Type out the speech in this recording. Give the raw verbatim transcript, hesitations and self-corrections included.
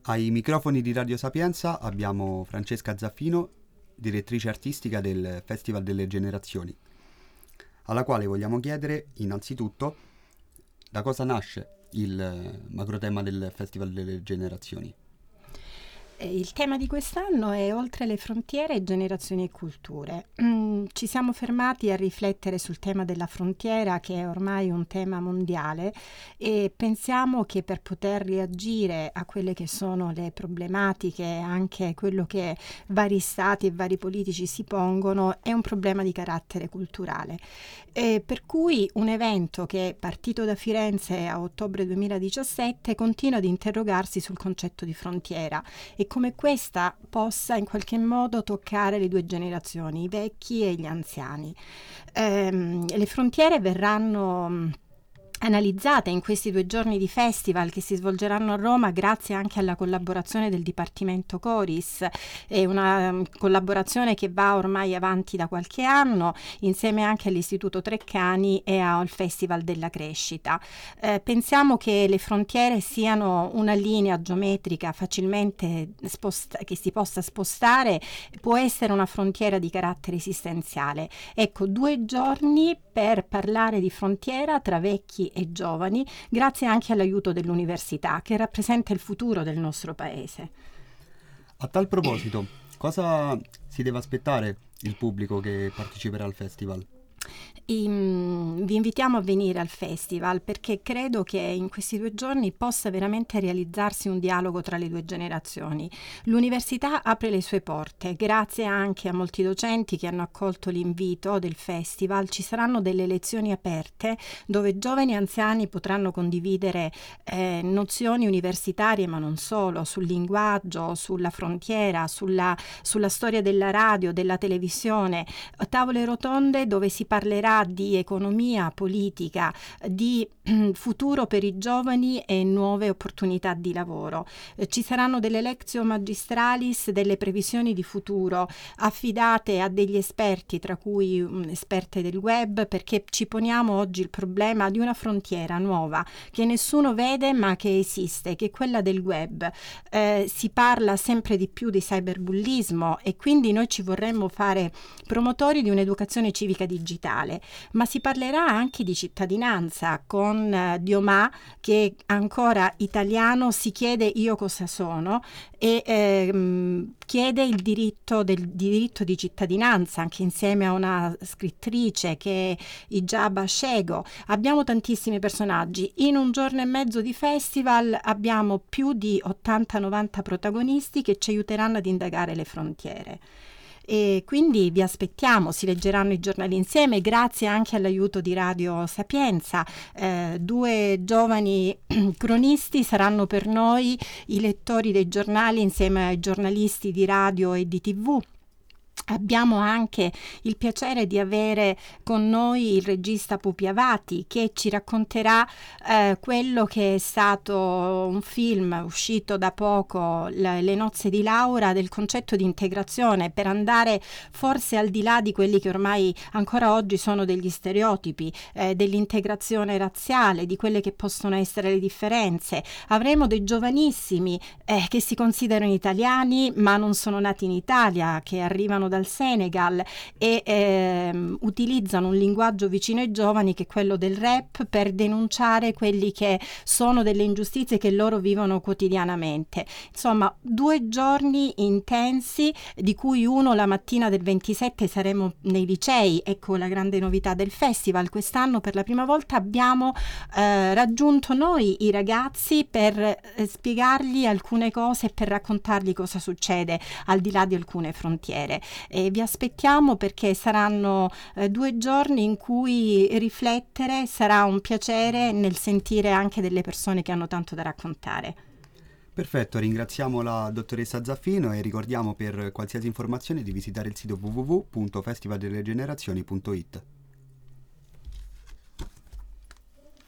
Ai microfoni di Radio Sapienza abbiamo Francesca Zaffino, direttrice artistica del Festival delle Generazioni, alla quale vogliamo chiedere innanzitutto da cosa nasce il macrotema del Festival delle Generazioni. Il tema di quest'anno è Oltre le frontiere, generazioni e culture. Mm, ci siamo fermati a riflettere sul tema della frontiera, che è ormai un tema mondiale, e pensiamo che per poter reagire a quelle che sono le problematiche, anche quello che vari stati e vari politici si pongono, è un problema di carattere culturale. E per cui un evento che è partito da Firenze a ottobre duemiladiciassette continua ad interrogarsi sul concetto di frontiera e come questa possa in qualche modo toccare le due generazioni, i vecchi e gli anziani. Ehm, le frontiere verranno analizzate in questi due giorni di festival che si svolgeranno a Roma grazie anche alla collaborazione del Dipartimento Coris. È una um, collaborazione che va ormai avanti da qualche anno insieme anche all'Istituto Treccani e al Festival della Crescita. Eh, pensiamo che le frontiere siano una linea geometrica facilmente sposta- che si possa spostare, può essere una frontiera di carattere esistenziale. Ecco, due giorni per parlare di frontiera tra vecchi e giovani, grazie anche all'aiuto dell'università, che rappresenta il futuro del nostro paese. A tal proposito, cosa si deve aspettare il pubblico che parteciperà al festival? I, vi invitiamo a venire al festival perché credo che in questi due giorni possa veramente realizzarsi un dialogo tra le due generazioni. L'università apre le sue porte, grazie anche a molti docenti che hanno accolto l'invito del festival. Ci saranno delle lezioni aperte dove giovani e anziani potranno condividere eh, nozioni universitarie, ma non solo, sul linguaggio, sulla frontiera, sulla, sulla storia della radio, della televisione, tavole rotonde dove si parlerà di economia, politica, di eh, futuro per i giovani e nuove opportunità di lavoro. Eh, ci saranno delle lectio magistralis, delle previsioni di futuro affidate a degli esperti, tra cui um, esperte del web, perché ci poniamo oggi il problema di una frontiera nuova che nessuno vede ma che esiste, che è quella del web. Eh, si parla sempre di più di cyberbullismo e quindi noi ci vorremmo fare promotori di un'educazione civica digitale. Ma si parlerà anche di cittadinanza con uh, Diomà, che ancora italiano si chiede io cosa sono e ehm, chiede il diritto, del, diritto di cittadinanza anche insieme a una scrittrice che è Ijaba Shego. Abbiamo tantissimi personaggi. In un giorno e mezzo di festival abbiamo più di ottanta novanta protagonisti che ci aiuteranno ad indagare le frontiere. E quindi vi aspettiamo, si leggeranno i giornali insieme grazie anche all'aiuto di Radio Sapienza. Eh, due giovani cronisti saranno per noi i lettori dei giornali insieme ai giornalisti di radio e di tivù. Abbiamo anche il piacere di avere con noi il regista Pupi Avati che ci racconterà eh, quello che è stato un film uscito da poco, le, le nozze di Laura, del concetto di integrazione, per andare forse al di là di quelli che ormai ancora oggi sono degli stereotipi, eh, dell'integrazione razziale, di quelle che possono essere le differenze. Avremo dei giovanissimi eh, che si considerano italiani ma non sono nati in Italia, che arrivano dal Senegal e ehm, utilizzano un linguaggio vicino ai giovani che è quello del rap per denunciare quelli che sono delle ingiustizie che loro vivono quotidianamente. Insomma, due giorni intensi, di cui uno la mattina del ventisette saremo nei licei. Ecco la grande novità del festival. Quest'anno per la prima volta abbiamo eh, raggiunto noi i ragazzi per eh, spiegargli alcune cose e per raccontargli cosa succede al di là di alcune frontiere. E vi aspettiamo perché saranno eh, due giorni in cui riflettere sarà un piacere nel sentire anche delle persone che hanno tanto da raccontare. Perfetto, ringraziamo la dottoressa Zaffino e ricordiamo per qualsiasi informazione di visitare il sito w w w punto festival delle generazioni punto i t.